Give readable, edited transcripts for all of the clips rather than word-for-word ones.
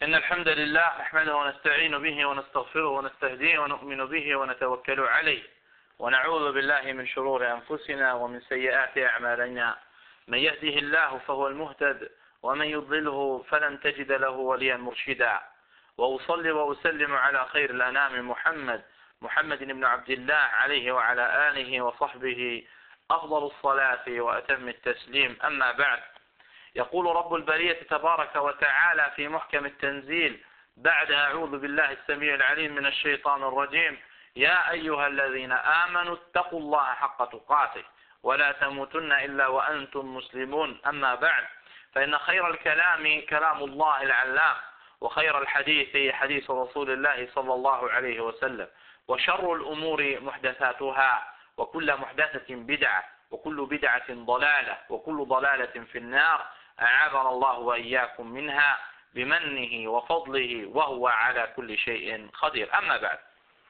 إن الحمد لله نحمده ونستعين به ونستغفره ونستهديه ونؤمن به ونتوكل عليه ونعوذ بالله من شرور أنفسنا ومن سيئات أعمالنا. من يهده الله فهو المهتد ومن يضلله فلن تجد له وليا مرشدا. وأصلي وأسلم على خير الأنام محمد بن عبد الله عليه وعلى آله وصحبه أفضل الصلاة وأتم التسليم. أما بعد، يقول رب البرية تبارك وتعالى في محكم التنزيل بعد أعوذ بالله السميع العليم من الشيطان الرجيم: يا أيها الذين آمنوا اتقوا الله حق تقاته ولا تموتن إلا وأنتم مسلمون. أما بعد، فإن خير الكلام كلام الله العلام، وخير الحديث حديث رسول الله صلى الله عليه وسلم، وشر الأمور محدثاتها، وكل محدثة بدعة، وكل بدعة ضلالة، وكل ضلالة في النار. أعاذنا الله وإياكم منها بمنه وفضله وهو على كل شيء قدير. أما بعد,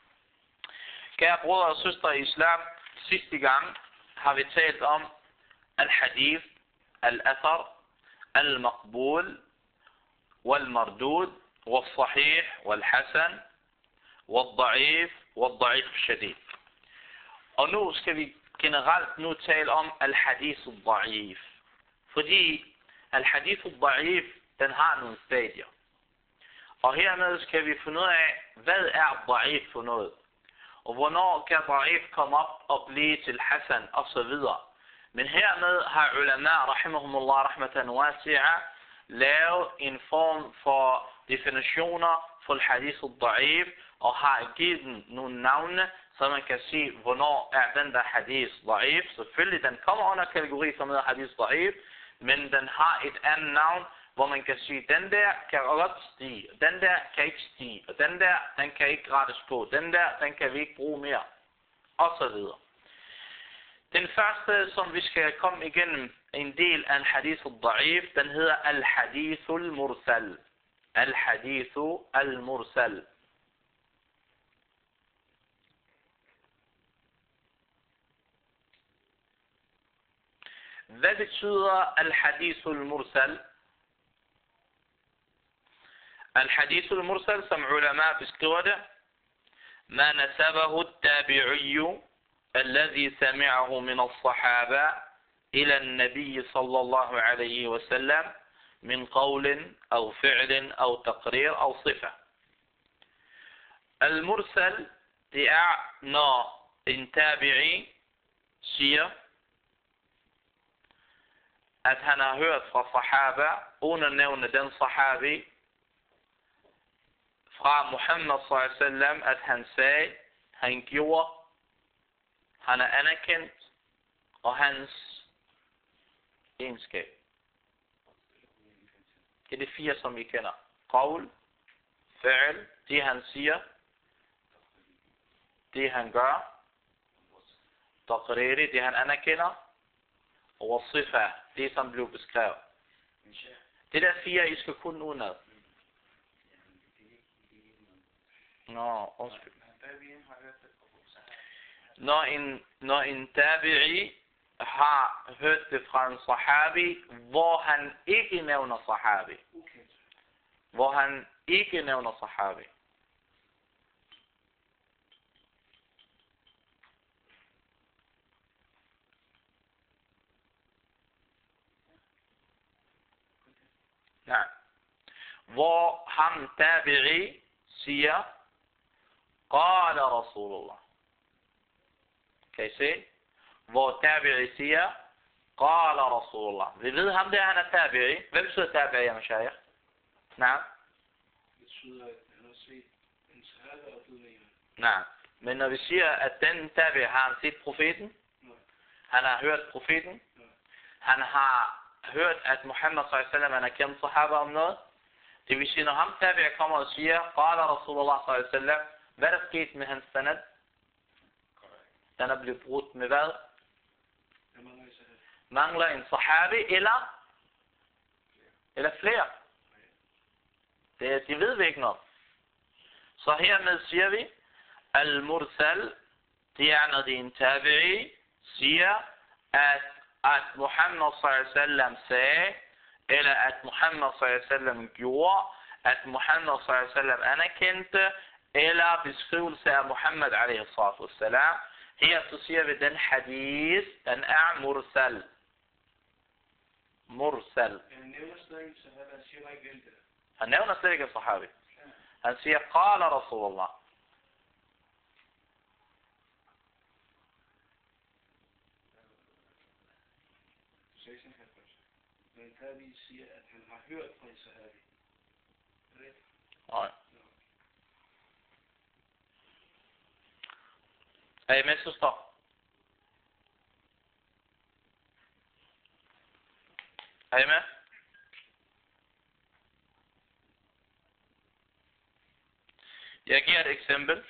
kære brødre og søstre i islam, sidste gang har vi talt om al-hadith, al-athar, al-maqbul, wal-mardud, wal-sahih, wal-hasan, wal-da'if, wal-da'if shadid. Og nu skal vi generelt tale om al-hadith al-da'if. Fordi al-hadith al-da'if, den har nogle stadier. Og hermed skal vi finde ud af, hvad er da'if for noget? Og hvornår kan da'if komme op og blive til hasan og så videre. Men hermed har ulama, rahimahumullah rahmatan wasi'a, lavet en form for definitioner for al-hadith al-da'if, og har givet den nogle navne, så man kan sige, hvornår er den der hadith da'if. Selvfølgelig, den kommer under kategori som hedder hadith da'if, men den har et andet navn, hvor man kan sige, den der kan godt stige, den der kan ikke stige, og den der, den kan ikke rettes på, den der, den kan vi ikke bruge mere, og så videre. Den første, som vi skal komme igennem en del af al-hadith al-da'if, den hedder al-hadith al-mursal. Al-hadith al-mursal. Hvad betyder al-hadith al-mursal? الحديث المرسل سمع علماء بسكوده ما نسبه التابعي الذي سمعه من الصحابة إلى النبي صلى الله عليه وسلم من قول أو فعل أو تقرير أو صفة. المرسل det er når en tabi'i siger at han har hørt fra sahaba uden at nævne den sahabi fra Muhammad sallallahu alaihi wasallam, at han sagde, han gjorde, han er anerkendt, og hans egenskab. Det er de fire, som vi kender. Qawl, fi'l, det han siger, det han gør, taqriri, det han anerkender, og sifa, det som blev beskrevet. Det der fire, I skal kunne udenad. Når en tabi'i har hørt det fra en sahabi, hvor han ikke nævner sahabi. Hvor han ikke nævner sahabi. Nej. Hvor ham tabi'i siger, قال رسول الله. Kan I se? Hvor tabi'i siger, قال رسول الله. Vi ved ham der, han er tabi'i. Hvad betyder tabi'i, ya mashayikh? Nej. Det betyder, at han har set en sahaba og blevet med. Nej. Men når vi siger, at den tabi'i har han set profeten, han har hørt profeten, han har hørt, at Muhammad sallallahu alaihi wasallam, han har kendt sahaba om noget, det vil sige, når ham tabi'i kommer og siger, قال رسول الله sallallahu alaihi wasallam, hvad er der sket med hans sanad? Den er blevet brudt med hvad? Mangler en sahabi eller flere. Det ved vi ikke noget. Så hermed siger vi, al-mursal, det er når det er en tabi'i, siger, at Muhammad sallallahu alaihi wasallam sagde, eller at Muhammad sallallahu alaihi wasallam gjorde, at Muhammed sallam anerkendte, eller beskrivelse af Muhammed alaihi salatu wassalam. Her så siger vi, den hadith, den er mursal. Mursal. Han nævner slet ikke sahabi. Han siger, qala Rasulullah. Men tabi siger, at han har hørt fra en sahabi. Nej. Er I med, søster? Er I med? Jeg giver et eksempel.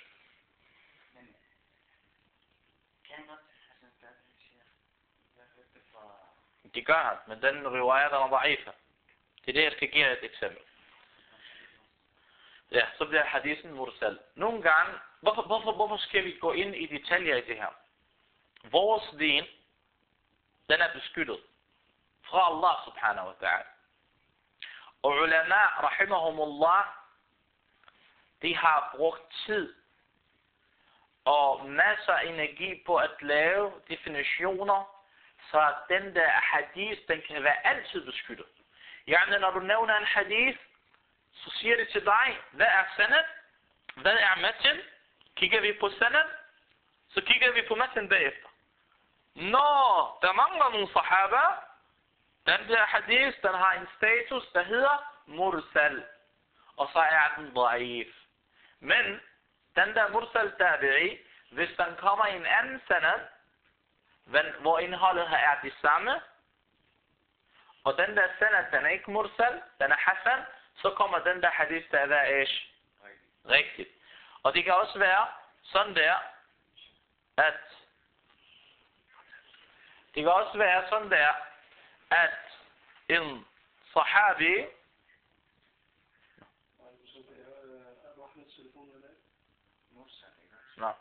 Det gør han, men den riwayat er da'ifa. Det er det, jeg skal give et eksempel. Ja, så bliver hadithen mursal. Nogle gange, hvorfor skal vi gå ind i detaljer i det her? Vores din, den er beskyttet fra Allah subhanahu wa ta'ala. Og ulama, rahimahumullah, de har brugt tid og masser af energi på at lave definitioner, så den der hadith, den kan være altid beskyttet. Yani, når du nævner en hadith, så siger det til dig, hvad er sanad? Hvad er matn? Kigger vi på sanad, så kigger vi på matn bagefter. Når der mangler nogle sahaba, den der hadith, den har en status, der hedder mursal. Og så er den da'if. Men den der mursal tabi'i, hvis den kommer i en anden sanad, hvor indholdet her er det samme, og den der sanad, den er ikke mursal, den er hasan, så kommer den der hadith, der er rigtigt. Og det kan også være sådan der, at en sahabi, nej,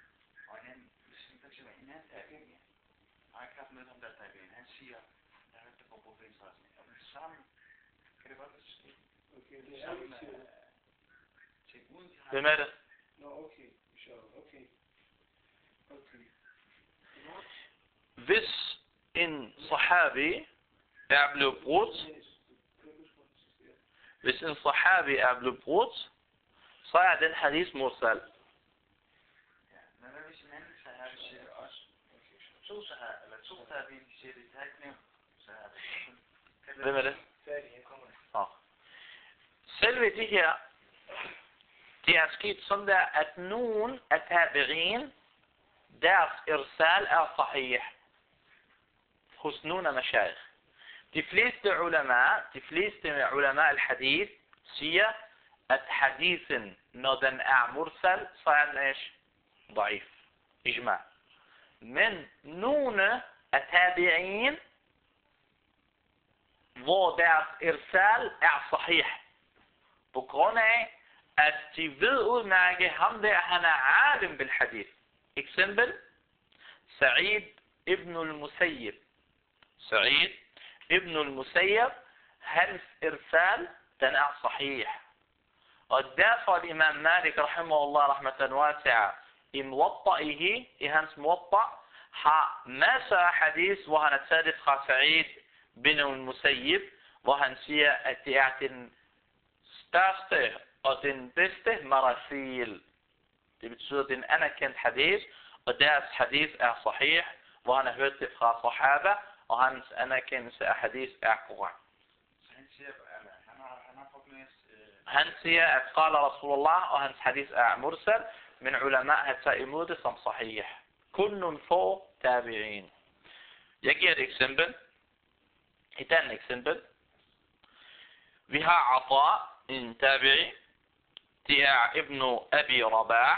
han siger, jeg hørte det på profetstræsen, og det samme, kan det godt være ske? Okay, det er samme ting uden de har... Hvem er det? Nå, okay, okay. Hvis en sahabi er blevet brudt, så er den hadith mursal. Ja, men hvad hvis en anden sahabi siger det også? To sahabi siger det, det har ikke nævnt sahabi. Hvem er det? Selve det her, det er sket sådan der, at nogen af tabi'in, deres irsal er sahih hos nogle af mashayikh. De fleste ulama al-hadith siger, at hadithen, når den er mursal, så er den da'if. Ijma. Men nogle af tabi'in, hvor deres irsal er sahih, på grund af, at de ved udmærke ham der, han er alim bil hadith. Eksempel, Sa'id ibn al-Musayyib, hans irsal, den er sahih. Og derfor Imam Malik, rahimahullah, rahmatan wasi'a, i hans muwatta, har masser af hadith, hvor han er taget fra Sa'id ibn al-Musayyib, hvor han siger, at det er den største og den bedste marasil. Det betyder, at det er en anerkendt hadith, og deres hadith er sahih, hvor han har hørt det fra sahaba, og hans anerkendelse af hadith er korrekt. Han siger, at qala Rasulullah, og hans hadith er mursal, men ulama har taget imod det som sahih. Kun nogle få tabi'in. Jeg giver et eksempel. Et andet eksempel. Vi har Ata, en tabi'i. Det er Ibn Abi Rabah.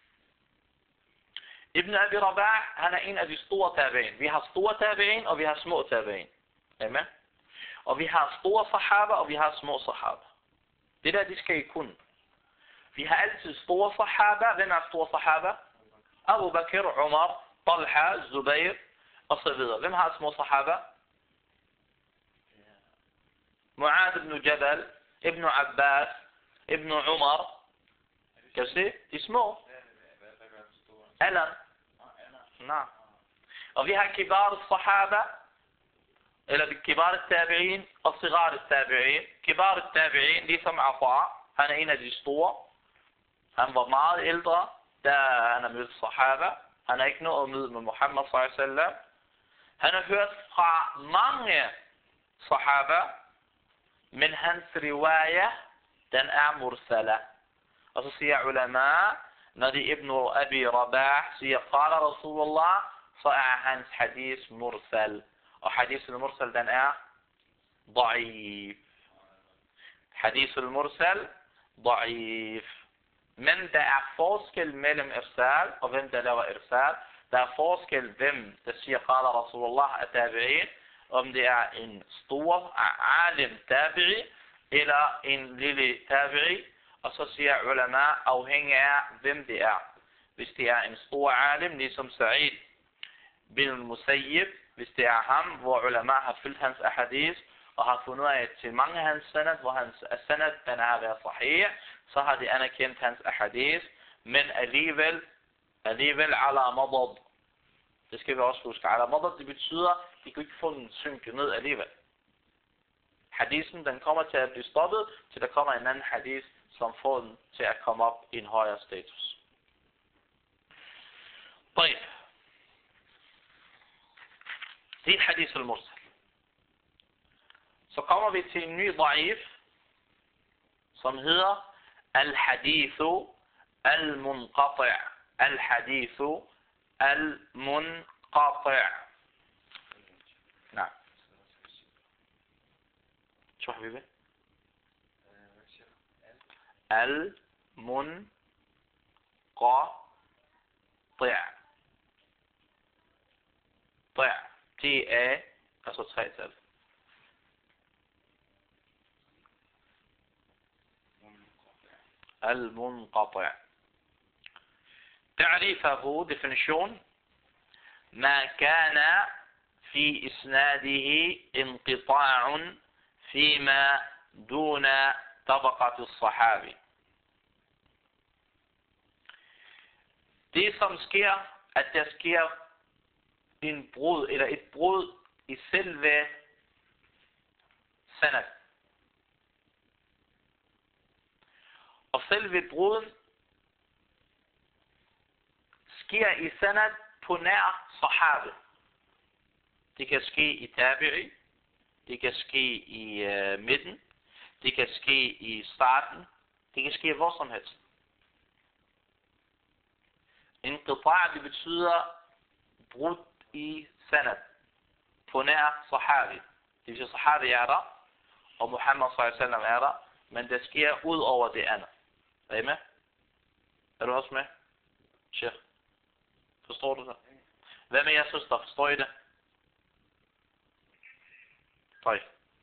Ibn Abi Rabah, han er en af de store tabi'in. Vi har store tabi'in, og vi har små tabi'in. Amen. Og vi har store sahaba, og vi har små sahaba. Det der, de skal I kunne. Vi har altid store sahaba. Hvem er store sahaba? Abu Bakr, Umar, Talha, Zubair, og så videre. Hvem har små sahaba? Mu'ad ibn Jabal, Ibn Abbas, Ibn Umar. Kan du se? De er små. Alan. Nej. Og vi har kibar sahaba, eller kibar tabi'in og sigar tabi'in. Kibar tabi'in, de som Afa, han er en af de store. Han var meget ældre, da han har mødt sahaba. Han har ikke nået at møde med Muhammad sallallahu alaihi wasallam. Han har hørt fra mange sahaba, men hans riwaya, den er mursala. Og så siger ulama, når det Ibn Abi Rabah siger, qala Rasulullah, så er hans hadith mursal. Og hadith al-mursal, den er ضعيف. Hadith al-mursal, ضعيف. Men der er forskel mellem irsal og hvem der laver irsal. Der er forskel hvem der siger qala Rasulullah af tabi'in, om det er en stor alim tabi'i eller en lille tabi'i. Og så siger ulama afhængig af hvem det er. Hvis det er en stor alim, ligesom Sa'id bin Musayyib, hvis det er ham, hvor ulama har fyldt hans ahadith og har fundet af til mange af hans sanad, hvor hans sanad den har været sahih, så har de anerkendt hans ahadith, men alligevel ala madad. Det skal vi også huske. Ala madad, det betyder, de kan ikke få den synke ned alligevel. Hadithen, den kommer til at blive stoppet, til der kommer en anden hadith, som får den til at komme op i en højere status. طيب. Det er hadith al-mursal. Så kommer vi til en ny da'if, som hedder al-hadithu al-munqati'. Al-hadithu al-munqati'. نعم. شو حبيبي؟ المنقطع. طع. T-A. Altså 3 tal. المنقطع. تعريفه definition ما كان في إسناده انقطاع فيما دون طبقة الصحابي. Det som sker, at der sker en brud, eller et brud i selve sanad. Og selve bruden sker i sanad på nær sahabi. Det kan ske i tabi'i, det kan ske i midten, det kan ske i starten, det kan ske hvor som helst. Inqita' det betyder brud i sanad på nær sahabi. Det vil sige sahabi er der, og Muhammad sallallahu alaihi wasallam er der, men det sker ud over det andet. Er I med? Er du også med? Sheikh? Forstår du det? Hvad med jer søster? Forstår I det? طيب.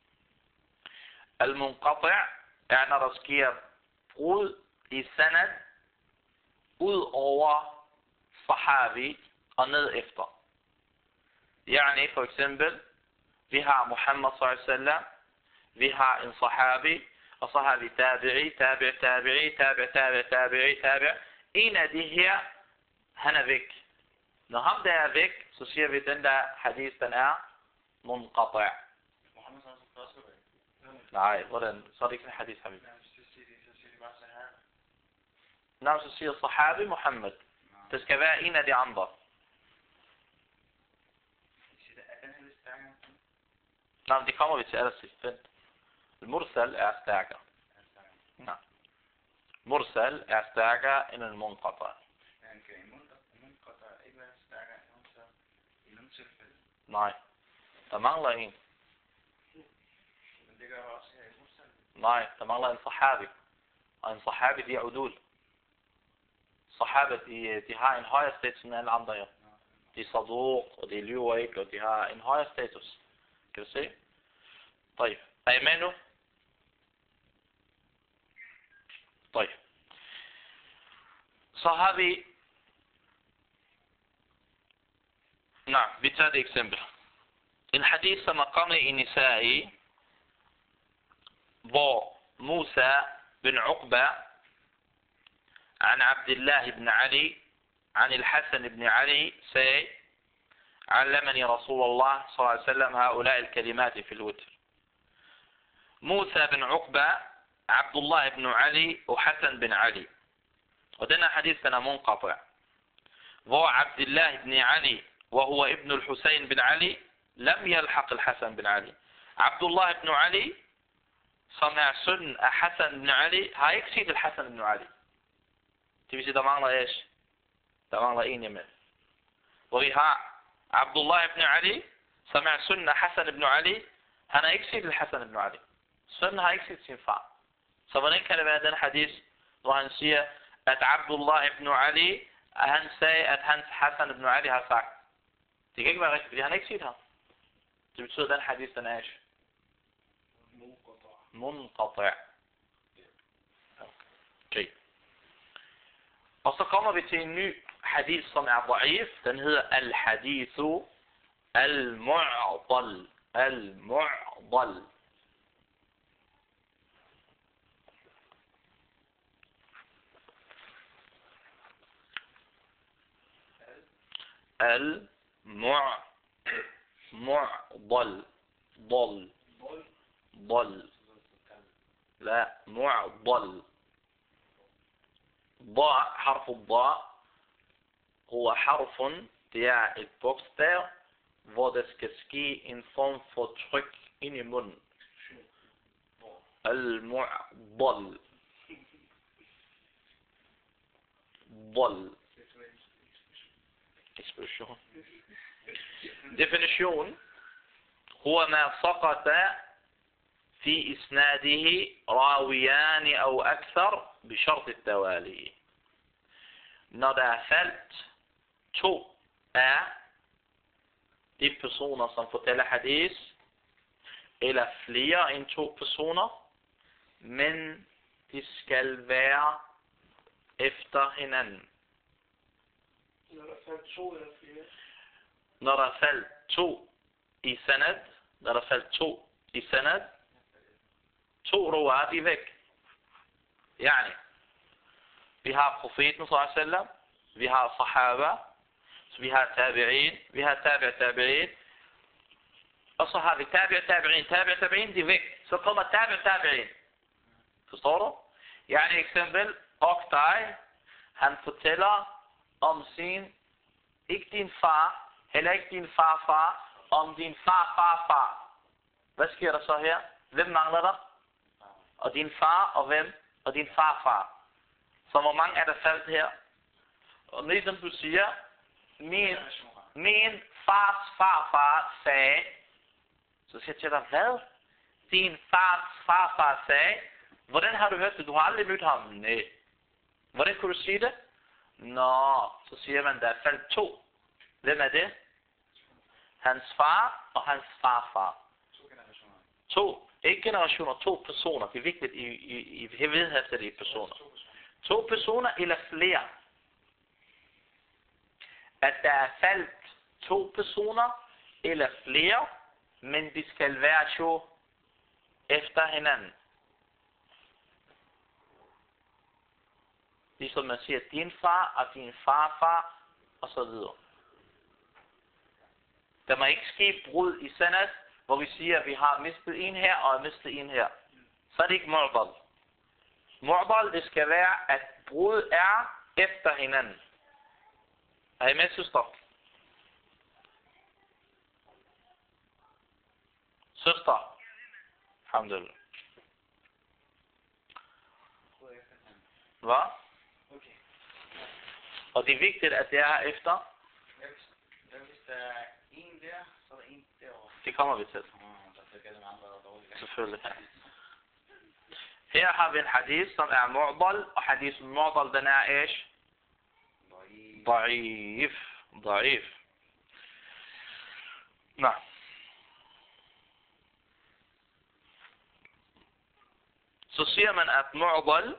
Al-munqati' er når der sker brud i sanad ud over sahabi og ned efter. Yani for eksempel, vi har Muhammad sallallahu alaihi wasallam, vi har en sahabi, og så har vi tabi'i. En af de her, han er væk. Når ham der er væk, så siger vi, den der hadith, den er munqati'. Nej, hvordan? Så er det ikke en hadith, habib. Nej, så siger sahabi Muhammad. Det skal være en af de andre. Nej, det kommer vi til allersidst. Vent. Mursal er stærkere. Nej. Mursal er stærkere end en munqata'. Nej. Der mangler en. Nej, der mangler en sahabi. Og en sahabi, de er udul. Sahaba, de har en højere status end alle andre. De er saduq, og de lyver ikke, og de har en højere status. Kan du se? طيب. Er I med nu? طيب. Så har vi... Nej, vi tager det eksempel. En hadith, som er kommet i Nisa'i, hvor Musa بن عقبة عن عبد الله بن علي عن الحسن بن علي علمني رسول الله صلى الله عليه وسلم هؤلاء الكلمات في الوتر. موسى بن عقبة عبد الله بن علي وحسن بن علي، ودنا حديثنا منقطع. وعبد الله بن علي وهو ابن الحسين بن علي لم يلحق الحسن بن علي. عبد الله بن علي سمع سن حسن بن علي هيكسيد الحسن بن علي. تبي ده معنى ايش؟ ده معنى ايه يمين؟ وها عبد الله بن علي سمع سن حسن بن علي هنا يكسيد الحسن بن علي. سن هيكسيد سنفع. سبنين كلمة هذا الحديث وهنسيه أت عبد الله بن علي هنسي أت هنس حسن بن علي هساك. تيجي بقى تبي هنكسيدها. تبي تسوي ده الحديث ده ايش؟ منقطع. اوكي. Og så kommer vi til en ny hadith, som er ضعيف. Den hedder al-hadithu al-mu'dal. Al-mu'dal. معضل ضل لا معضل. ضاء حرف الضاء هو حرف der et bogstav hvor der skal ske en form for tryk ind i munden. Al-mu'dal. ضل. Expression. Definition. هو ما سقط في إسناده راويان أو أكثر بشرط التوالي. Når der er faldt to af de personer, som fortæller hadith, eller flere end to personer, men de skal være efter hinanden. Når der faldt to eller flere? Når der er faldt to i sanad, når der er faldt to i sanad, to ruwaat i væk. Yani, vi har profeten sallallahu alaihi wasallam, vi har sahaba, vi har tabi'in, vi har tabi'in, og så har vi tabi'in, de er væk. Så kommer tabi'in. Forstår du? Yani eksempel, Oktay, han fortæller om sin, ikke din far, heller ikke din farfar, om din far. Hvad sker der så her? Hvem mangler der? Og din far og hvem? Og din farfar. Så hvor mange er der faldt her? Og ligesom du siger, min fars farfar sagde, så siger jeg til dig, hvad? Din fars farfar sagde? Hvordan har du hørt det? Du har aldrig mødt ham? Nej. Hvordan kunne du sige det? Nå, så siger man, der er faldt to. Hvem er det? Hans far og hans farfar. Ikke generationer, to personer. Det er vigtigt i vedhæftet i personer. To personer eller flere. At der er faldt to personer eller flere, men de skal være jo efter hinanden. Ligesom man siger, din far og din farfar og så videre. Der må ikke ske brud i sanad, hvor vi siger, at vi har mistet en her og mistet en her. Så er det ikke mu'dal. Mu'dal, det skal være, at brud er efter hinanden. Er I med, søster? Søster? Alhamdulillah. Hvad? Okay. Og det er vigtigt, at det er efter. Hvis der er en der, så er der en derovre. Det kommer vi til. Der skal det andre, der er dårligt. Selvfølgelig. Her har vi en hadith, som er mu'dal, og hadith mu'dal, den er ish? ضعيف. نعم. Så siger man, at mu'dal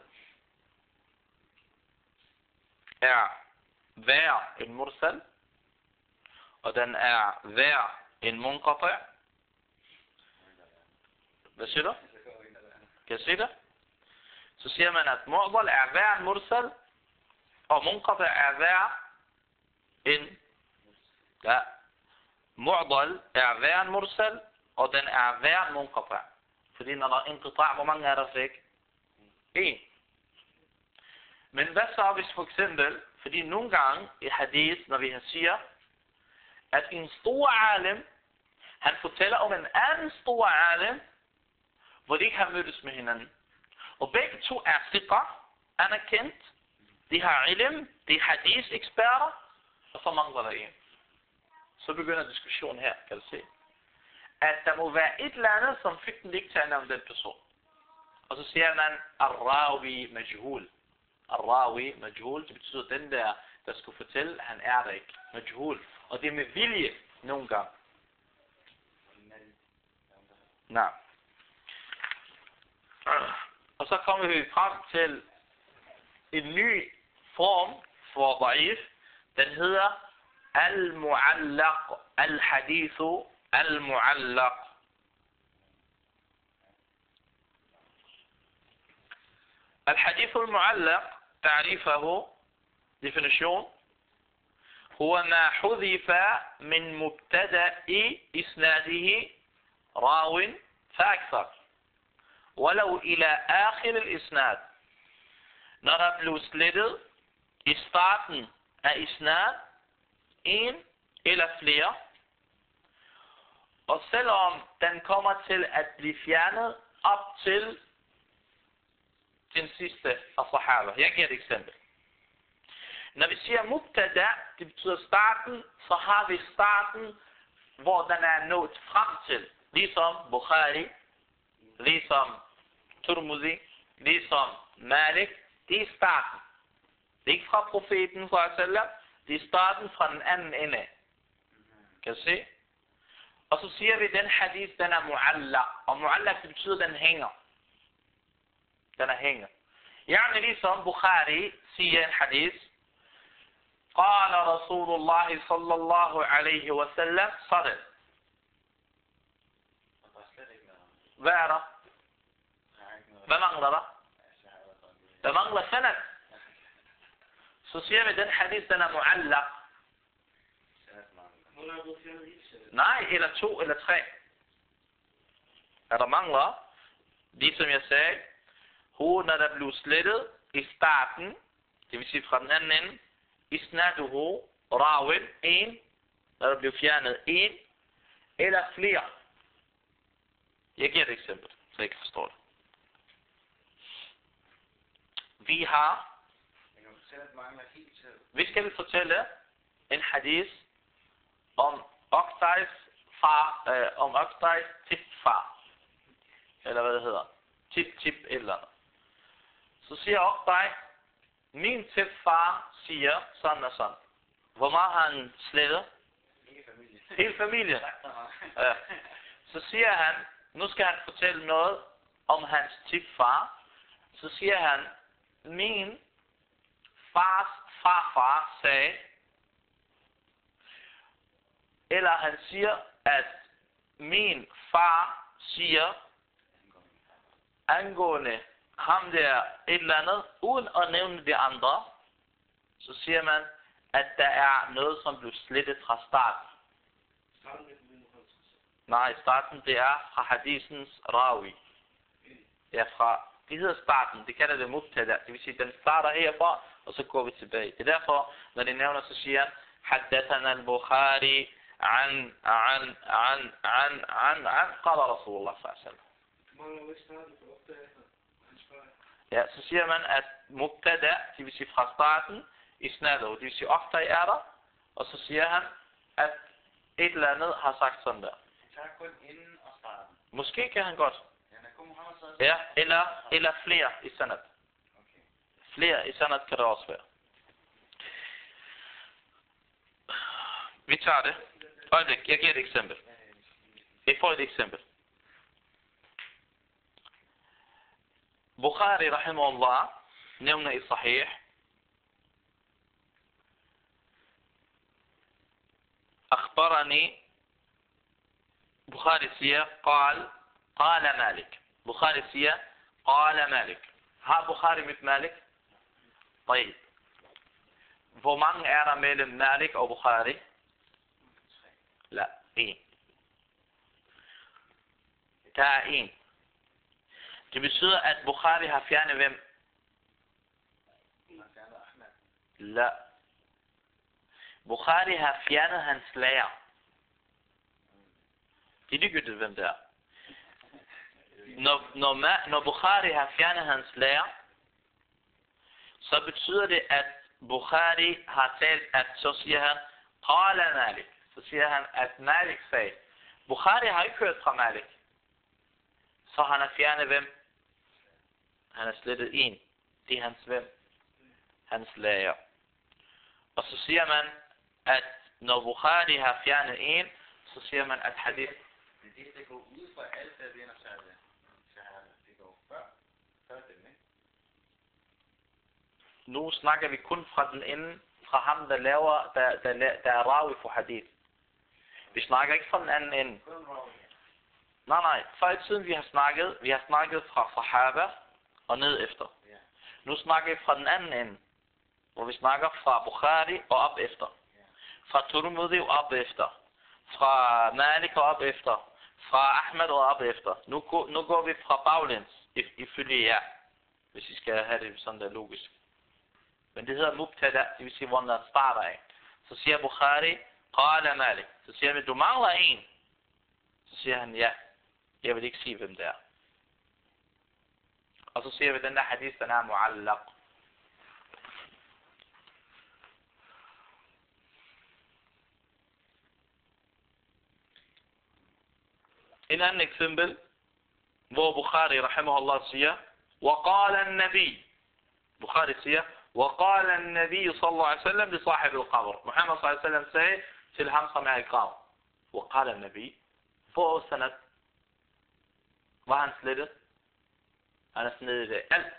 er hver en mursal, og den er hver en munqati'. Hvad siger du? Kan jeg sige det? så siger man, at mu'dal er hver en mursal, og munqati er hver en... Ja, mu'dal er hver en mursal, og den er hver en munqati. Fordi når der er inqita', hvor mange er der fik? En. Men hvad så hvis for eksempel, fordi nogle gange i hadith, når vi siger, at en stor alim, han fortæller om en anden stor alim, hvor de ikke har mødtes med hinanden. Og begge to er sikker, anerkendt, de har ilm, de er hadith-eksperter, og så mangler der en. Så begynder diskussionen her, kan du se. At der må være et eller andet, som fik den ikke til at nævne den person. Og så siger man, ar-rawi majhul. Ar-rawi majhul, det betyder den der skulle fortælle, han er der ikke. Majhul. Og det er med vilje nogle gange. Nej. Og så kommer vi frem til en ny form for da'if. Den hedder al-mu'allaq, al-hadithu al-mu'allaq. الحديث المعلق تعريفه definition هو ما حذف من مبتدأ إسناده راو فأكثر ولو إلى آخر الإسناد. Når der blev slettet i starten af isnad en eller flere, og selvom den kommer til at blive fjernet op til den sidste af sahaba. Jeg giver et eksempel. Når vi siger mubtada, det betyder starten, så har vi starten, hvor den er nået frem til. Ligesom Bukhari, ligesom Turmuzi, ligesom Malik, det er starten. Det er ikke fra profeten, det er starten fra den anden ende. Kan du se? Og så siger vi, at den hadith, den er mu'allaq. Og mu'allaq, det betyder, den hænger. Den er hænger. يعني ligesom Bukhari siger en hadith, قال رسول الله صلى الله عليه وسلم صدق. Hvad er der? Hvad mangler der? Der mangler sanad. Så siger vi, den hadith, den er mu'allaq. Nej, eller 2 eller 3. Er der mangler? Ligesom jeg sagde, når der blev slettet i starten, det vil sige fra den anden ende, isnaduhu, rawin, en, når der blev fjernet en, eller flere. Jeg giver et eksempel, så jeg kan forstå det. Vi har, vi skal fortælle en hadith om Oqtais far, om Oqtais tipfar, eller hvad det hedder, tip eller andet. Så siger Oqtai, min tipfar siger sådan og sådan. Hvor meget har han slettet? Hele familien. Ja. Så siger han, nu skal han fortælle noget om hans tipfar. Så siger han, min fars farfar sagde, eller han siger, at min far siger, angående ham der et eller andet, uden at nævne de andre, så siger man, at der er noget, som blev slettet fra starten. Nej, starten det er fra hadithens rawi. Ja, fra, det hedder starten, det kalder det mubtada. Det vil sige, den starter herfra, og så går vi tilbage. Det er derfor, når de nævner, så siger han, haddathana al-Bukhari an, qala Rasulullah s.a.w. Ja, så siger man, at mubtada, det vil sige fra starten, isnadet, det vil sige Oqtai er der, og så siger han, at et eller andet har sagt sådan der. Det tager kun inden og starten. Måske kan han godt. Ja, eller flere i sanad. Okay. Flere i sanad kan det også være. Vi tager det. Øjeblik, jeg giver et eksempel. Jeg får et eksempel. Bukhari rahimahullah nævner i Sahih, أخبرني بخاري سيا قال مالك. بخاري سيا قال مالك. Har Bukhari mødt Malik? طيب. Hvor mange er der mellem Malik og Bukhari? La, en. Der er en. Det betyder, at Bukhari har fjernet hvem? La. Bukhari har fjernet hans lærer. Det er ligegyldigt, hvem det er. Når Bukhari har fjernet hans lærer, så betyder det, at Bukhari har talt, at så siger han, Qala Malik. Så siger han, at Malik sagde. Bukhari har ikke hørt fra Malik. Så han har fjernet hvem? Han har slettet en. Det er hans hvem? Hans lærer. Og så siger man, at når Bukhari har fjernet en, så siger man, at hadith... Det går ud fra alt, der vinder sig det går før dem, ikke? Nu snakker vi kun fra den ende, fra ham, der laver, der er rawi for hadith. Vi snakker ikke fra den anden ende. Nej. Før i tiden vi har snakket fra Sahaba og ned efter. Nu snakker vi fra den anden ende, hvor vi snakker fra Bukhari og op efter. Fra Turmudi og op efter. Fra Malik og op efter. Fra Ahmed og op efter. Nu går vi fra baglæns, ifølge jer. Hvis I skal have det sådan der logisk. Men det hedder mubtada, det vil sige, hvor den starter af. Så siger Bukhari, Qala Malik. Så siger vi, du mangler en. Så siger han, ja. Jeg vil ikke sige, hvem det er. Og så siger vi, den der hadith, den er muallaq. En anden eksempel, hvor Bukhari, rahimahullah, siger, وقال النبي. Bukhari siger, وقال النبي صلى الله عليه وسلم لصاحب القبر. Muhammad صلى الله عليه وسلم sagde til ham, som er i grav. وقال النبي. Hvor sanad var han slettet? Han er slettet alt.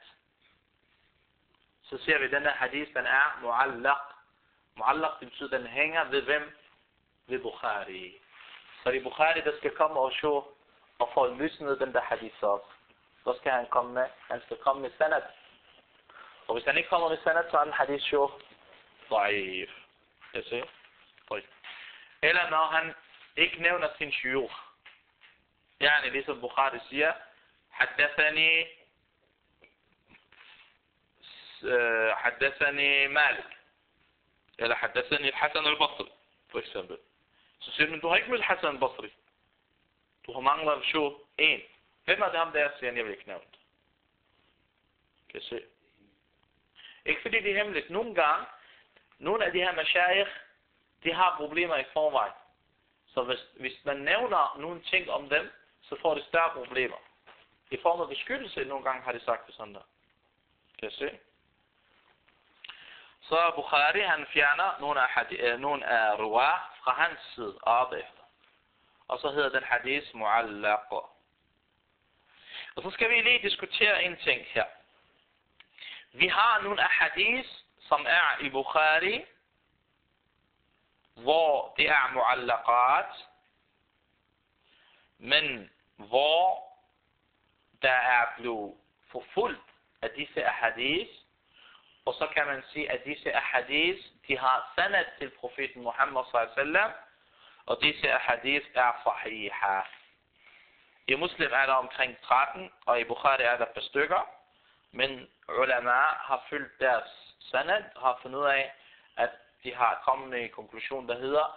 Så ser vi, at den her hadith, den er muallaq. Muallaq, det betyder, den hænger ved hvem? Ved Bukhari. Så det er Bukhari, der skal komme og se og få løsnet den der hadith op. Så skal han komme med. Han skal komme med sanad. Og hvis han ikke kommer med sanad, så er den hadith jo ضعيف. Jeg ser. Eller når han ikke nævner sin shuyukh. يعني ligesom Bukhari siger, حدثني مالك. Eller حدثني الحسن البصري. For eksempel. Så siger man, du har ikke mødt Hassan al-Basri. Du har manglet at se en. Hvem er det ham der, siger han, jeg vil ikke nævne det. Kan I se? Ikke fordi det er hemmeligt. Nogle af de her mashayikh, de har problemer i forvejen. Så hvis man nævner nogle ting om dem, så får det større problemer. I form af beskyttelse, nogle gange har de sagt det sådan der. Kan I se? Så Bukhari, han fjerner nogle af ruwah fra hans side op efter. Og så hedder den hadith muallaq. Og så skal vi lige diskutere en ting her. Vi har nogle af hadith, som er i Bukhari, hvor det er muallaqat, men hvor der er blevet forfulgt af disse hadith. Og så kan man sige, at disse hadith, de har sanad til profeten Muhammad sallallahu alaihi wasallam, og disse hadith er sahiha. I Muslim er der omkring 13, og i Bukhari er der et par stykker, men ulama har fyldt deres sanad, har fundet ud af, at de har kommet med en konklusion, der hedder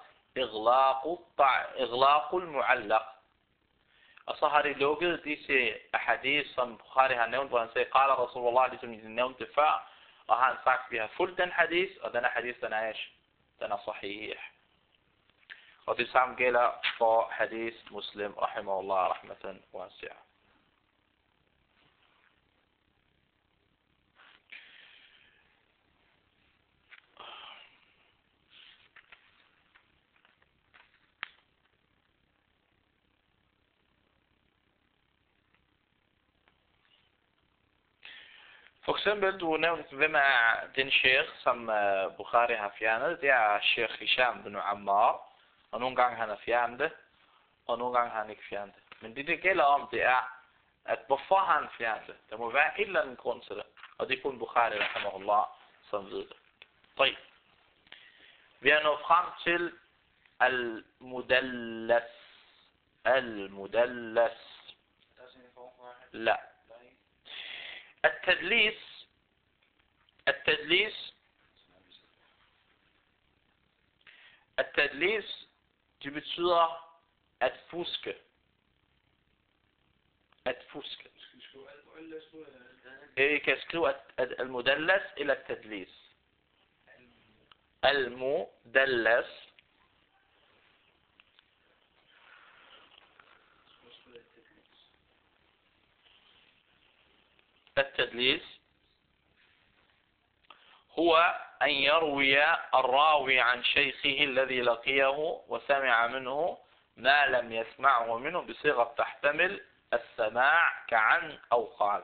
Iglaqul muallaq. Og så har de lukket disse hadith, som Bukhari har nævnt, hvor han sagde, Qala Rasulullah, ligesom de nævnte det før, og han har sagt, at vi har fulgt den hadith, og den hadith, den er sahih. Og det samme gælder for hadith Muslim, rahimahullah, rahmatan wasi'a. For eksempel, du nævnte, hvem er den sheikh, som Bukhari har fjernet. Det er Sheikh Hisham bin Ammar. Og nogle gange han har fjernet det, og nogle gange har han ikke fjernet det. Men det gælder om, det er, at hvorfor har han fjernet det? Der må være et eller andet grund til det. Og det er kun Bukhari, rahimahullah, som ved det. طيب. Vi er nået frem til al-mudallas. Al-mudallas. لا. التدليس det betyder at fuske. I kan skrive at al-mudallas eller at-tadlis. Al-mudallas. التدليس هو أن يروي الراوي عن شيخه الذي لقيه وسمع منه ما لم يسمعه منه بصيغة تحتمل السماع كعن أو قال.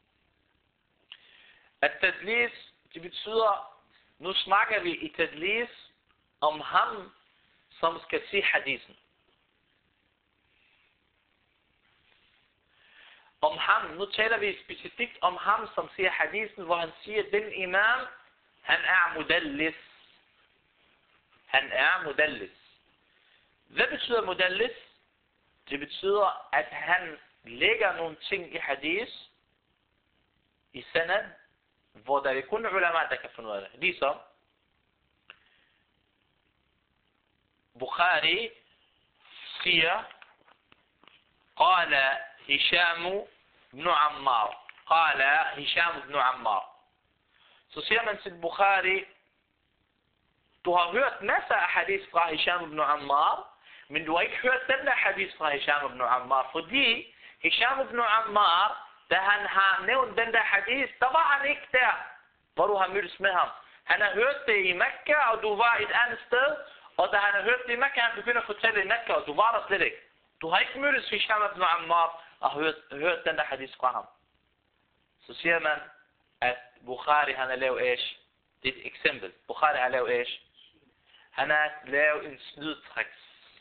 التدليس det betyder, nu snakker vi i tadlis om ham, som skal sige hadisen. Om ham, nu taler vi specifikt om ham, som siger hadisen, hvor han siger, at den imam, han er mudallis. Han er mudallis. Hvad betyder mudallis? Det betyder, at han lægger nogle ting i hadis, i sanad, hvor der er kun ulama, der kan finde ud af det. Ligesom Bukhari siger, قال هشام بن عمار. قال هشام بن عمار. Så siger man til Bukhari, du har hørt masser af hadith fra Hisham ibn Ammar, men du har ikke hørt den der hadith fra Hisham ibn Ammar, fordi Hisham ibn Ammar, da han har nævnt den der hadith, der var han ikke der, hvor du har mødtes med ham. Han har hørt det i Mekka, og du var et andet sted, og da han har hørt det i Mekka, han begynder at fortælle i Mekka, og du var der slet ikke. Du har ikke mødtes Hisham ibn Ammar og hørt den der hadith fra ham. Så siger man, at Bukhari han har lavet æsch. Det er et eksempel. Bukhari har lavet æsch. Han har lavet en snydtræks.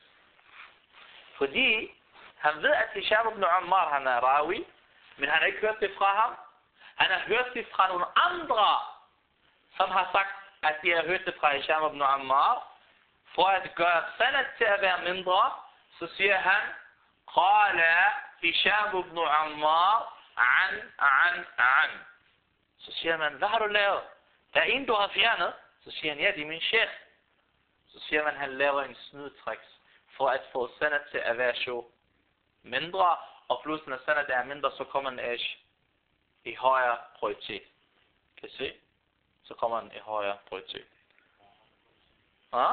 Fordi han ved, at Hisham ibn Ammar han er rawi, men han har ikke hørt det fra ham. Han har hørt det fra nogle andre, som har sagt, at de har hørt det fra Hisham ibn Ammar. For at gøre sandet til at være mindre, så siger han, قال هشام بن عمار عن. Så siger man, hvad har du lavet? Der er en, du har fjernet. Så siger han, ja, det er min chef. Så siger man, han laver en snydtræks, for at få sandet til at være så mindre, og plus når sandet er mindre, så kommer en æsch i højere prioritet. Kan I se? Så kommer den i højere prioritet. Ja?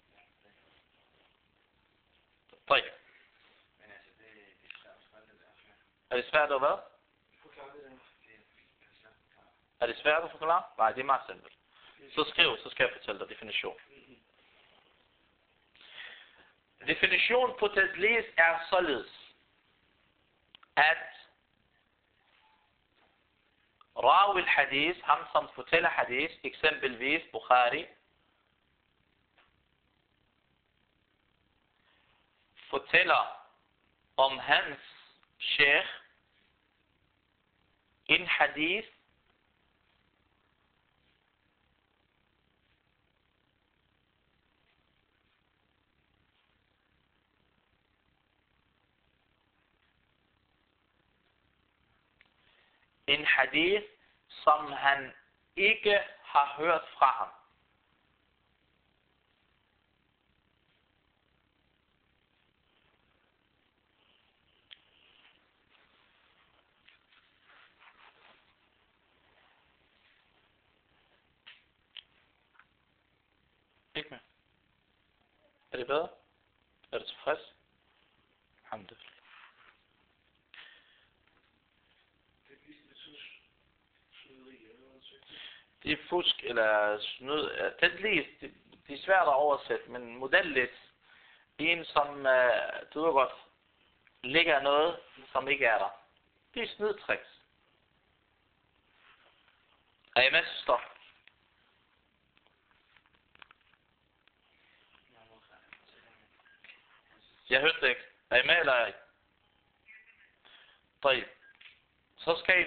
طيب. Er det svært at hvad? Er det svært at forklare? Nej, det er meget simpelt. Så skriv, så skal jeg fortælle dig definition. Definition på tadlis er således, at rawi al-hadith, ham som fortæller hadith, eksempelvis Bukhari, fortæller om hans sheikh en hadith, som han ikke har hørt fra ham. Ikke mere. Er det bedre? Er du tilfreds? Alhamdulillah. Det er fusk eller snyd. Tadlis, det er svært at oversætte, men mudallis, en som, du ved godt, ligger noget, som ikke er der. Det er snydtræks. Er I med, søster? Jeg hørte det ikke. Er I med eller ej? طيب.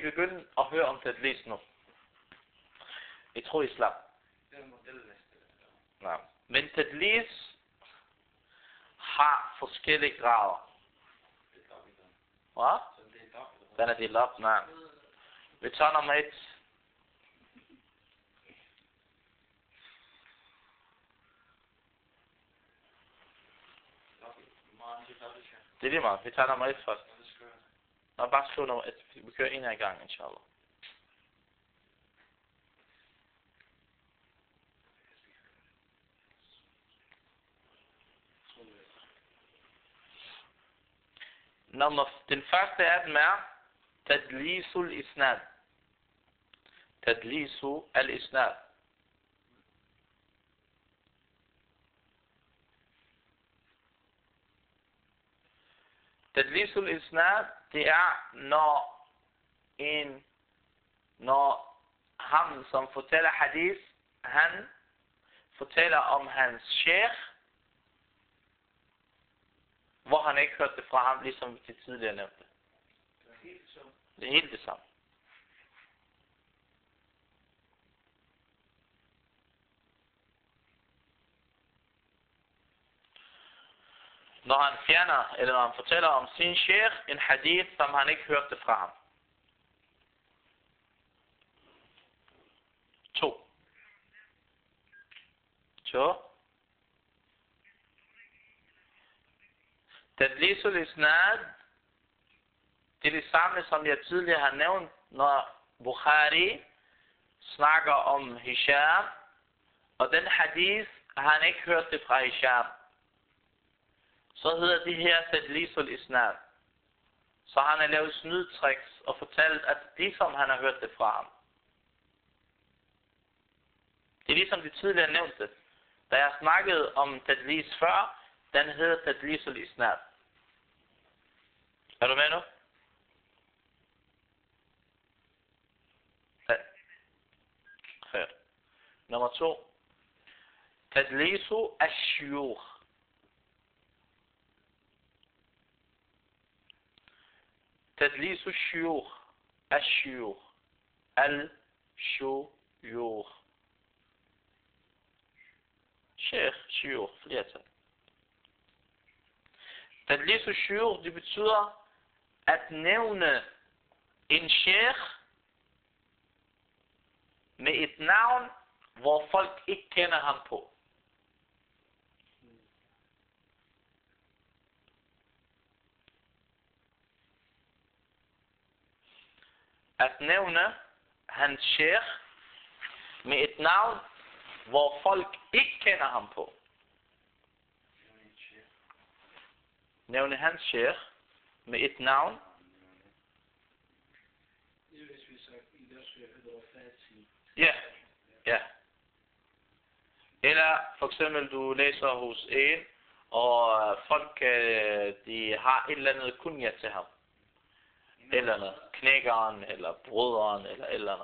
begynde at høre om tadlis nu. I tror islam. Det er en modelliste. Nej. Men tadlis har forskellige grader. Det er dobbelt. Hvad? Så det er dobbelt. Den er delt op, nej. Vi tager nummer 1. Det er lige meget. Vi tager nummer 1 først. Nå, bare skriv nummer 1. Vi kører en af i gang, inshallah. Den første af dem er tadlisul isnad. Tadlisu al-isnad. Tadlisul isnad, det er når ham som fortæller hadith, han fortæller om hans sheikh, hvor han ikke hørte det fra ham, ligesom de tidligere nævnte. Det er helt det samme. Når han fjerner, eller når han fortæller om sin sheikh, en hadith, som han ikke hørte fra ham. 2. Tadlisul isnad, det er det samme, som jeg tidligere har nævnt, når Bukhari snakker om Hisham, og den hadith har han ikke hørt det fra Hisham. Så hedder det her tadlisul isnad. Så han har lavet snydtricks og fortalt, at det som han har hørt det fra ham. Det er ligesom de tidligere nævnte. Da jeg snakkede om tadlis før, den hedder tadlisul isnad. Er du med nu? Ja. Nummer 2. Tadlisu al-shuyukh. تدليس الشيوخ. الشيوخ. الشيوخ. شيخ. شيوخ. فليتا. تدليس الشيوخ, det betyder at nævne en sheikh med et navn, hvor folk ikke kender ham på. At nævne hans sheikh med et navn, hvor folk ikke kender ham på. Nævne hans sheikh med et navn. Ja, ja. Eller for eksempel du læser hos en, og folk de har et eller andet kunja til ham. Eller noget. Knækkeren, eller brøderen, eller et eller andet.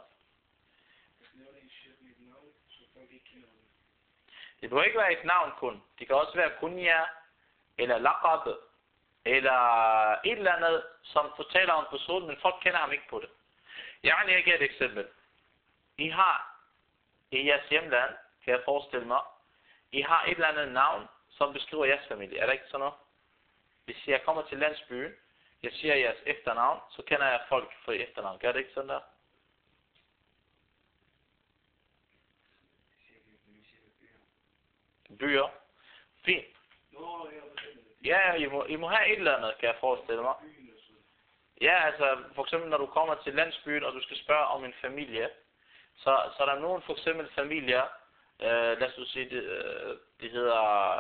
Det må ikke være et navn kun. Det kan også være kunja, eller laqab, eller et eller andet, som fortæller om personen, men folk kender ham ikke på det. Jeg giver et eksempel. I har i jeres hjemland, kan jeg forestille mig, I har et eller andet navn, som beskriver jeres familie. Er det ikke sådan noget? Hvis jeg kommer til landsbyen, jeg siger jeres efternavn, så kender jeg folk for efternavn. Gør det ikke sådan der? Byer. Fint. Ja, I må have et eller andet, kan jeg forestille mig. Ja, altså for eksempel når du kommer til landsbyen, og du skal spørge om en familie, så er der nogen for eksempel familier, lad os sige, det hedder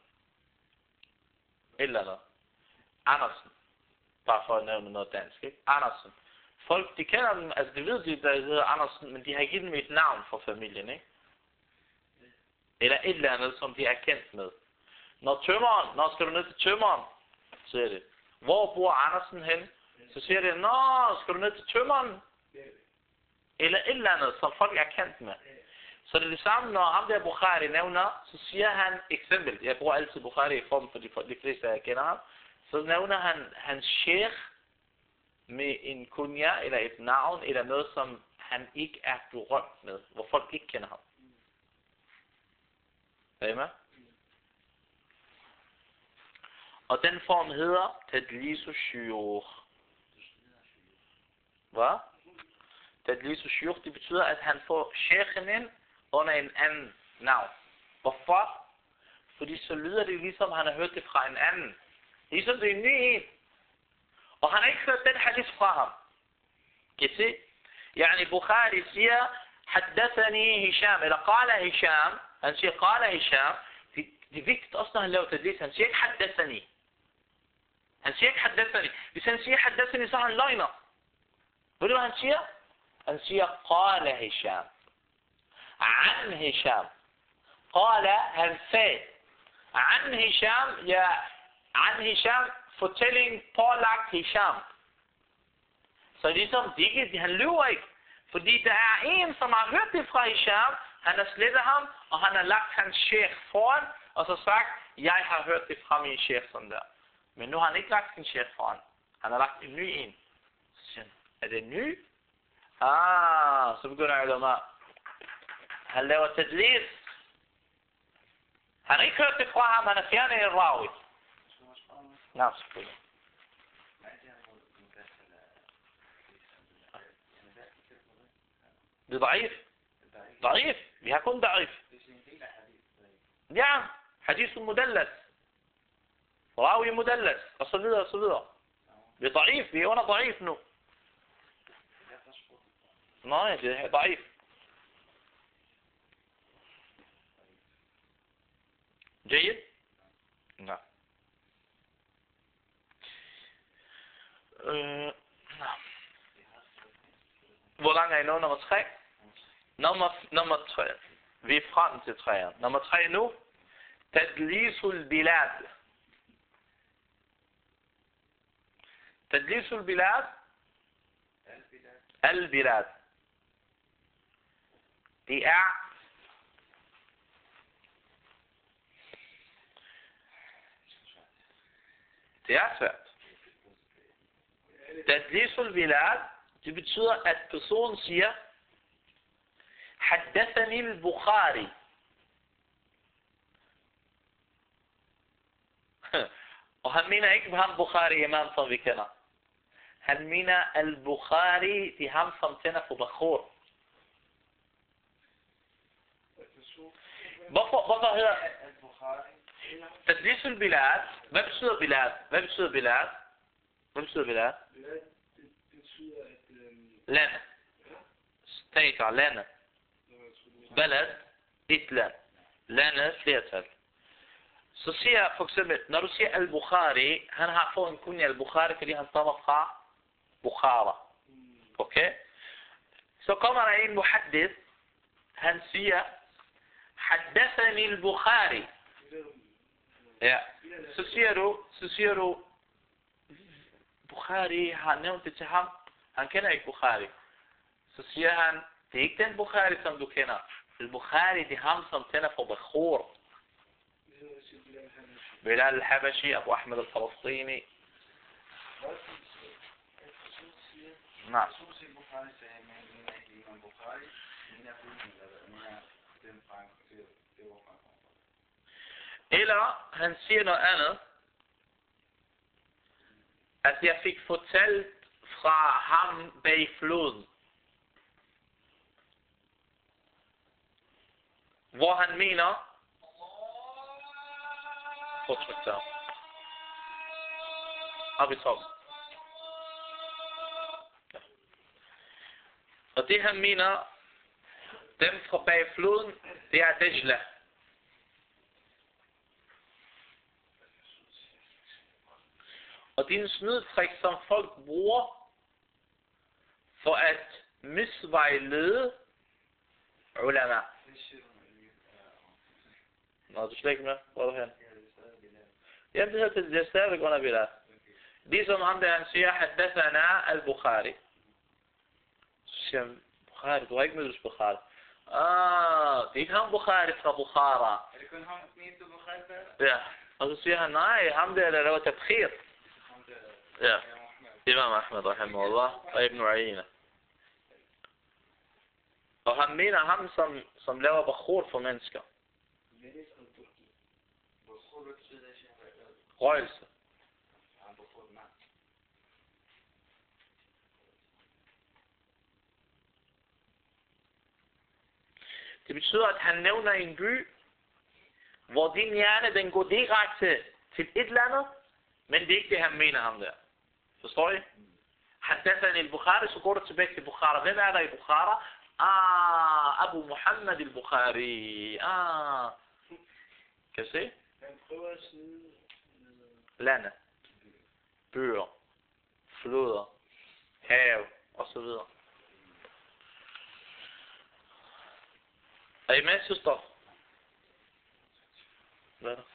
et eller andet. Andersen. Bare for at nævne noget dansk, ikke? Andersen. Folk, de kender dem, altså de ved, der hedder Andersen, men de har givet dem et navn for familien, ikke? Eller et eller andet, som de er kendt med. Når skal du ned til tømmeren, siger det. Hvor bor Andersen hen? Så siger det, skal du ned til tømmeren? Eller et eller andet, som folk er kendt med. Så det er det samme, når ham der Bukhari nævner, så siger han eksempel. Jeg bruger altid Bukhari i form for de fleste, jeg kender ham. Så nævner han hans sheikh med en kunja eller et navn, eller noget, som han ikke er berømt med, hvor folk ikke kender ham. Er I med? Og den form hedder tadlisu shuyukh. Hvad? Tadlisu shuyukh, det betyder, at han får sheikhen ind under en anden navn. Hvorfor? Fordi så lyder det ligesom, han har hørt det fra en anden. Ligesom det er en ny en. Og han har ikke hørt den hadith fra ham. Kan I se? Yani Bukhari siger, haddathani Hisham, eller qala Hisham. Han siger, qala Hisham. Det er vigtigt også, når han laver tadlis. Han siger ikke haddathani. Han siger ikke haddathani. Hvis han siger haddathani, så er han løgner. Ved du, hvad han siger? Han siger, qala Hisham. An Hisham. Qala, han sagde. An Hisham, ja, an Hisham, fortælling pålagt Hisham. Så ligesom, han lyver ikke. Fordi der er en, som har hørt det fra Hisham, han har slettet ham, og han har lagt hans sheikh foran, og så sagt, jeg har hørt det fra min sheikh sådan der. Men nu har han ikke lagt sin sheikh foran. Han har lagt en ny en. Så siger han, er det ny? Så begynder ulama. Han laver tadlis. Han har ikke hørt det fra ham, han har fjernet en rawi. نعم سبحانه. ده ضعيف ضعيف بيكون ضعيف نعم حديث مدلس راوي مدلس أصل بضعيف وانا ضعيف نو ما ضعيف جيد نعم Hvor lang er I nu? Nummer 3? Nummer 3. Vi er frem til 3'eren. Nummer 3 nu. Tadlisul bilad. Tadlisul bilad. Al-bilad. Det er svært. Tadlisul bilad, det betyder, at personen siger, Haddathani al-Bukhari. Og han mener ikke ham Bukhari, imam som vi kender. Han mener al-Bukhari, det er ham som tænder på Bakhur. Hvorfor hedder Tadlisul bilad? Hvad betyder bilad? Hvad betyder bilad? Hvad betyder bilad? Det betyder, at... Land. Stater, lande. Balad, et land. Lande, flertal. Så siger for eksempel, når du siger al-Bukhari, han har fået en kunja al-Bukhari, fordi han stammer fra Bukhara. Okay? Så kommer der en muhaddith, han siger, Haddathani al-Bukhari. Ja. Så siger du, Bukhari har nævnt det til ham. Han kender ikke Bukhari. Så siger han, det er ikke den Bukhari, som du kender. Al-Bukhari, det er ham, som tænder for Bakhur. Bilal al-Habashi, Abu Ahmed al-Falastini. Nej. Eller han siger noget andet. At jeg fik fortalt fra ham bag floden. Hvor han mener, fortryk der. Op i top. Og det han mener, dem fra bag floden, det er Dejla. Og det er en snydtrik, som folk bruger for at misvejlede ulama. Nå, du slet ikke med? Hvor er du her? Jamen, det hedder det stadigvæk under bilad. Ligesom ham der, han siger, Haddathana al-Bukhari. Så siger han, Bukhari, du har ikke mødt Bukhari. Det er ikke ham Bukhari fra Bukhara. Er det kun ham, der sniger Bukhari? Ja, og så siger han, nej, ham der laver tabkhir. Ja. Imam Ahmed, rahimahullah, og Ibn Uyayna. Og han mener ham, som laver bakhur for mennesker. Røgelse. Det betyder, at han nævner en by, hvor din hjerne, den går direkte til et eller andet, men det er ikke det, han mener ham der. Forstår I? Haddathani al-Bukhari, så går du tilbage til Bukhara. Hvem er der i Bukhara? Abu Muhammad al-Bukhari. Kan I se? Han prøver at sidde... Lande, bøger, floder, hav og så videre. Er I med, søster? Hvad er det?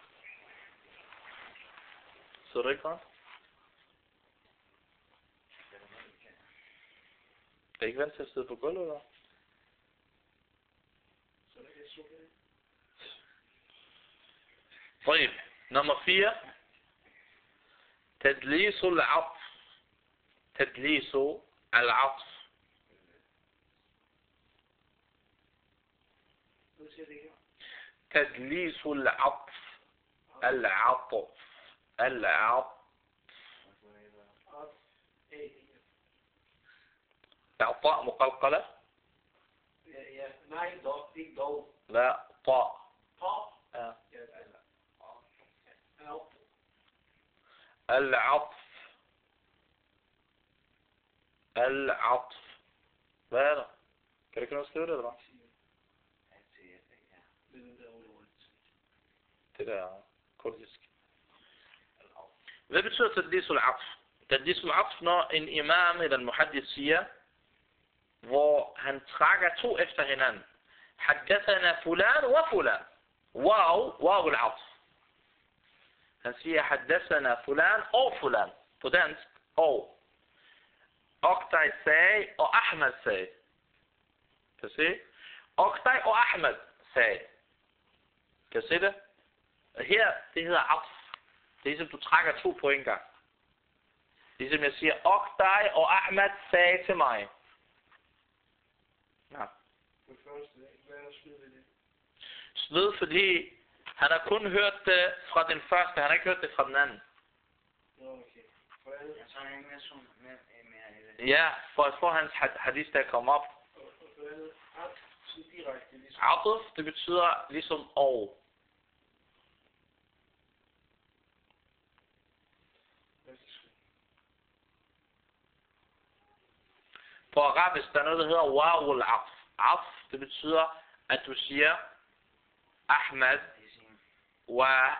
Så du ikke godt? Er I ikke vant til at sidde på gulvet, eller? Så der kan jeg slukke det. طيب nummer 4 تدليس العطف تدليس العطف Nu siger det ikke. تدليس العطف العطف العطف إعطاء مقلقلة Ja, nej, dog, ikke dog. لا طاء Pop. آه. Ja, eller. العطف العطف hvad er der? Kan du ikke noget skrive det, eller? Det der kurdisk. Hvad betyder tadlis al-atf? Tadlis al-atf, når en imam eller en muhaddis siger, hvor han trækker to efter hinanden. Haddathana fulan wa fulan. Waw al-atf. Han siger, haddathana fulan og fulan. På dansk, og. Oktay sagde, og Ahmed sagde. Kan I se? Oktay og Ahmed sagde. Kan I se det? Her, det hedder atf. Det er ligesom, du trækker to på en gang. Ligesom jeg siger, Oktay og Ahmed sagde til mig. Ja. Hvad er der skyld ved det? Sved, fordi han har kun hørt det fra den første, han har ikke hørt det fra den anden. Nå, okay. For andet. Så er jeg ikke mere i det. Ja, for at få hans hadith der komme op. For andet. Så direkte ligesom. Atf, det betyder ligesom og. På arabisk, der er noget, der hedder waw al-atf. Atf, det betyder, at du siger Ahmed wa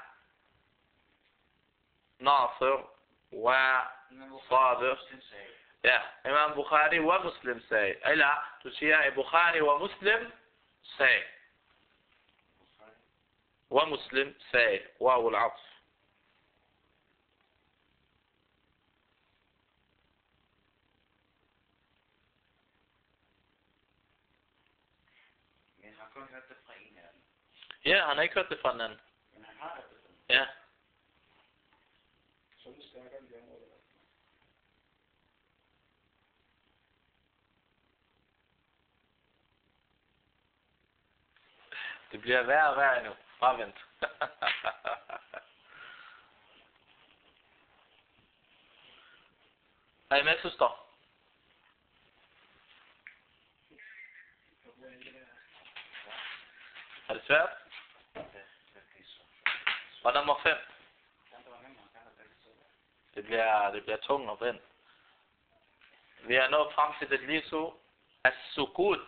Nasir wa Sabir. Ja, Imam Bukhari wa Muslim sagde. Eller, du siger Bukhari wa Muslim sagde. Wa Muslim sagde. Waw al-atf. Men jeg har kun hørt det fra en af dem. Ja, han har ikke hørt det fra den anden. Men han har hørt det fra den. Ja. Så er det stærkere end de andre. Eller? Det bliver værre og værre endnu. Bare vent. Er I med, søster? Er det svært? Og nummer 5. Det bliver tung og vind. Vi er nået frem til det lige så. As-sukut.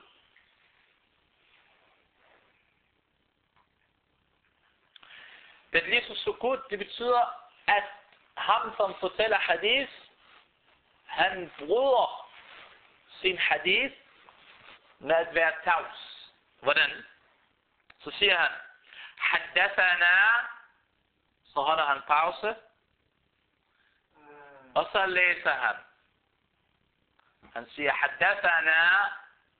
Det lige så sukut, det betyder, at ham som fortæller hadith, han bryder sin hadith med at være tavs. Hvordan? Så siger han, haddathana, så holder han pause, og så læser han. Han siger, haddathana,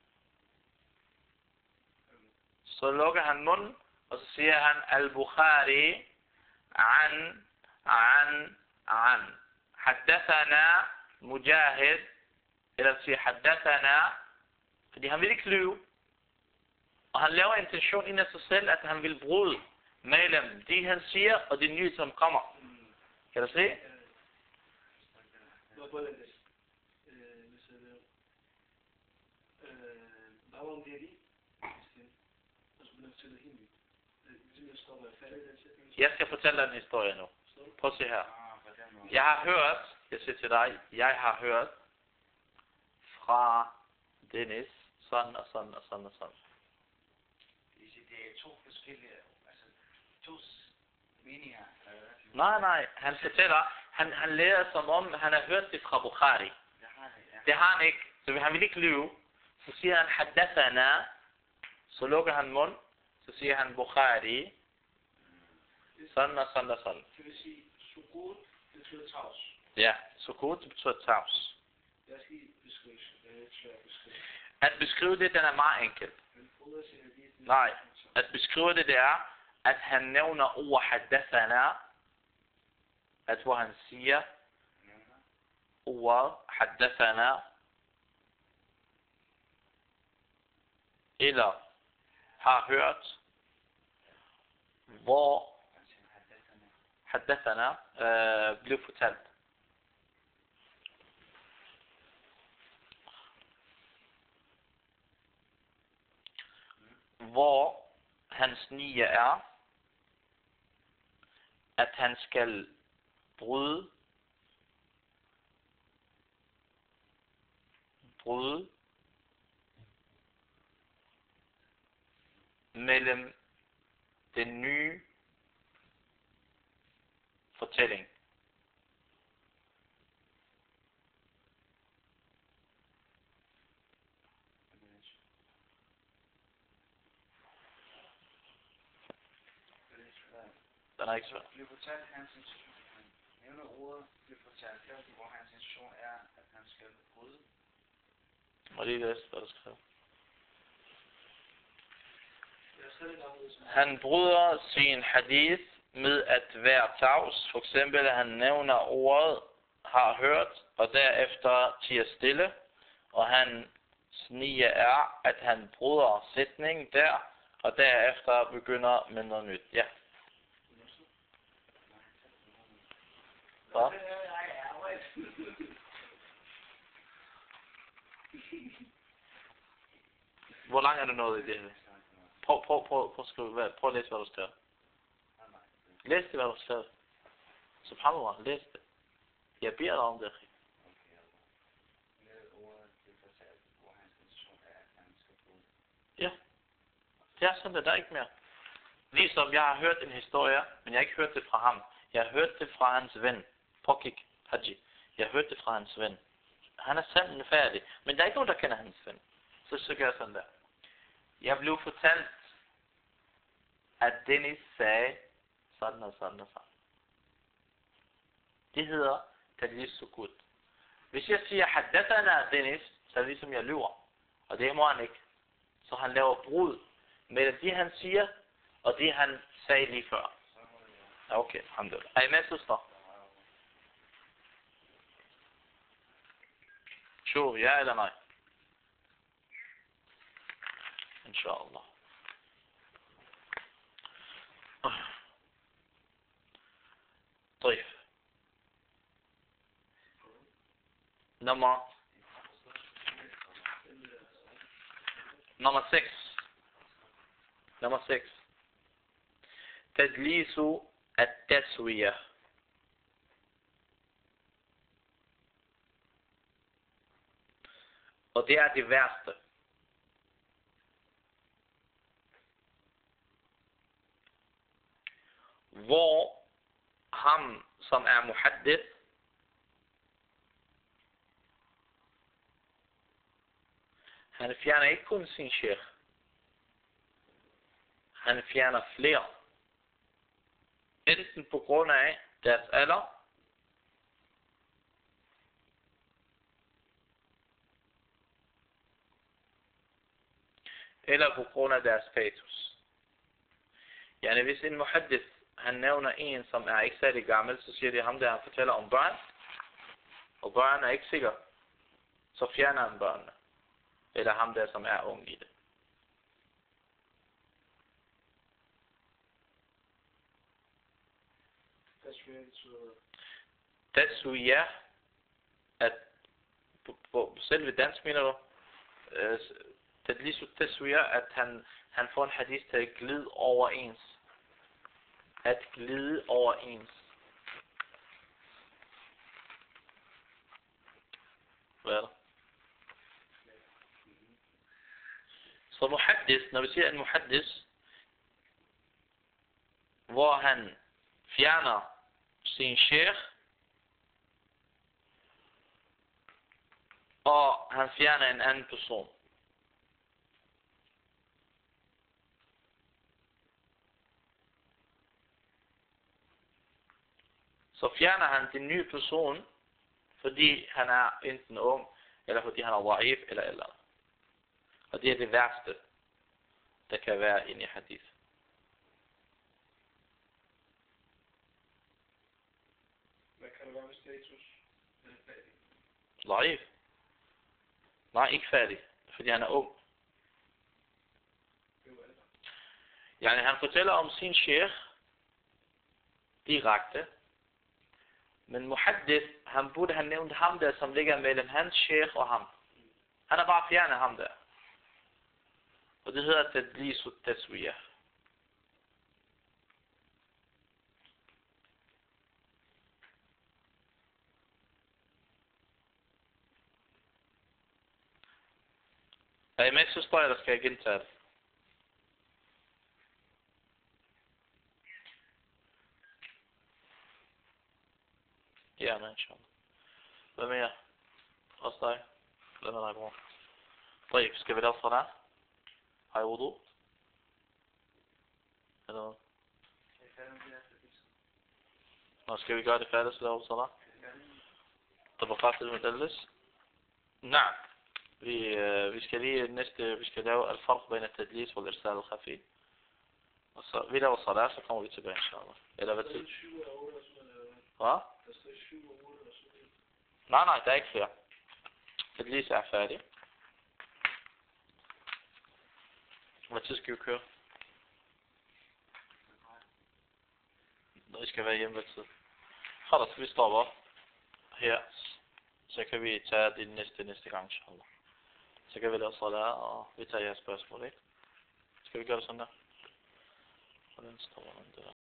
så lukker han munden, og så siger han, al-Bukhari, an. haddathana Mujahid, eller siger haddathana, fordi han vil ikke lyve. Og han laver intention ind af sig selv, at han vil bryde mellem det, han siger, og det nye, som kommer. Kan du se? Jeg skal fortælle dig en historie nu. Prøv at se her. Jeg har hørt, jeg siger til dig, jeg har hørt fra Dennis, sådan og sådan og sådan og sådan. Det er to forskellige, altså to meninger. Nej, han fortæller, han lærer som om, han har hørt det fra Bukhari. Det har han ikke, så han vil ikke lyve. Så siger han, haddathana, så lukker han mund, så siger han Bukhari, sådan og sådan og sådan. Det vil sige, sukut betyder tavs. Ja, sukut betyder tavs. Jeg skal beskrive, At beskrive det, den er meget enkelt. Nej, at beskrive det, det er, at han nævner ord haddathana, at hvor han siger ordet haddathana, eller har hørt, hvor haddathana blev fortalt. Hvor hans nije er, at han skal bryde mellem den nye fortælling. Den er ikke svært. Det bliver fortalt hans intention. Han nævner ordet, bliver fortalt her, hvor hans intention er, at han skal bryde. Og lige læse, hvad der skriver. Han bryder sin hadith med at være tavs. For eksempel, han nævner ordet, har hørt, og derefter tiger stille. Og hans nije er, at han bryder sætningen der, og derefter begynder med noget nyt. Ja. Hvad? Hvor langt er du nået i det her? Prøv at skrive, prøv at læse, hvad du skriver. Læs det, hvad du skriver. Subhanallah, læs det. Jeg beder dig om det. Ja. Det er sådan, der er ikke mere. Ligesom jeg har hørt en historie, men jeg har ikke hørt det fra ham. Jeg har hørt det fra hans ven, Pokik Haji. Jeg har hørt det fra hans ven. Han er sanden færdig, men der er ikke nogen, der kender hans ven. Så gør jeg sådan der. Jeg blev fortalt, at Dennis sagde sådan og sådan og sådan. Det hedder tadlis sukut. Hvis jeg siger, haddathana Dennis, så er det ligesom jeg lyver. Og det må han ikke. Så han laver brud mellem det, han siger, og det, han sagde lige før. Okay, alhamdulillah. Er I med, søster? شوف ja eller nej? Inshallah. طيب. Nummer 6. تدليس التسوية. Og det er det værste. Hvor ham, som er muhaddith, han fjerner ikke kun sin sheikh. Han fjerner flere. Enten på grund af deres alder, eller på grund af deres status. Yani hvis en muhaddith, han nævner en, som er ikke særlig gammel, så siger det ham, der han fortæller om børn. og børnene er ikke sikre, så fjerner han børnene. Eller ham der, som er ung i det. Taswiya, at på selve dansk mener du, tadlisu taswiya, at han får en hadith til at glide overens. At glide overens. Hvad er det? Så muhaddis, når vi siger en muhaddis, hvor han fjerner sin sheikh, og han fjerner en anden person. Så fjerner han den nye person, fordi han er enten ung, eller fordi han er da'if, eller. Og det er det værste, der kan være inde i hadith. Hvad kan det være med status? Den er færdig. Da'if. Nej, ikke færdig, fordi han er ung. Yani han fortæller om sin sheikh direkte, men muhaddith, han burde have nævnt ham der, som ligger mellem hans sheikh og ham. Han har bare fjernet ham der. Og det hedder tadlisu taswiya. Er I med, så står jeg, der skal jeg gentage det. Ja, men inshallah. Hvad mere? Også dig? Hvad med dig, bror? طيب, skal vi lave salat? Har I wudu? Eller hvad? Skal vi gøre det færdigt, så laver vi salat? طبقات المدلس؟ نعم. Vi skal lige næste, vi skal lave الفرق بين التدليس والإرسال الخفي. Vi laver salat, så kommer vi tilbage, inshallah. Eller hvad tid? Hvad? Nej, der er ikke flere. Tadlis er færdig. Hvad tid skal vi køre? I skal være hjemme hvad tid? Khalas, vi stopper her. Så kan vi tage det næste gang, inshallah. Så kan vi lave salat, og vi tager jeres spørgsmål, ikke? Skal vi gøre det sådan der? Hvordan stopper man det der?